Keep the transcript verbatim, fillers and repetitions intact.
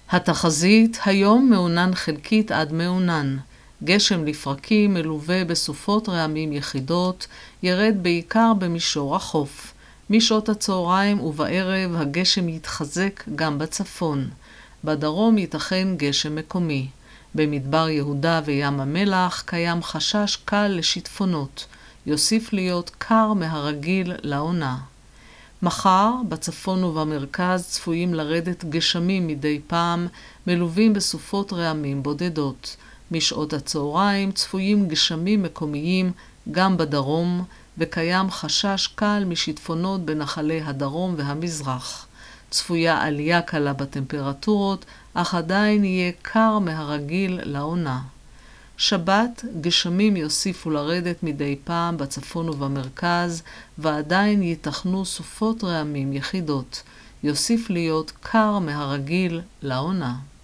התחזית היום מעונן חלקית עד מעונן. גשם לפרקים מלווה בסופות רעמים יחידות, ירד בעיקר במישור החוף. משעות הצהריים ובערב הגשם יתחזק גם בצפון. בדרום ייתכן גשם מקומי. במדבר יהודה וים המלח קיים חשש קל לשיטפונות. יוסיף להיות קר מהרגיל לעונה. מחר בצפון ובמרכז צפויים לרדת גשמים מדי פעם, מלווים בסופות רעמים בודדות. משעות הצהריים צפויים גשמים מקומיים גם בדרום, וקיים חשש קל משיטפונות בנחלי הדרום והמזרח. צפויה עלייה קלה בטמפרטורות, אך עדיין יהיה קר מהרגיל לעונה. שבת, גשמים יוסיפו לרדת מדי פעם בצפון ובמרכז, ועדיין ייתכנו סופות רעמים יחידות. יוסיף להיות קר מהרגיל לעונה.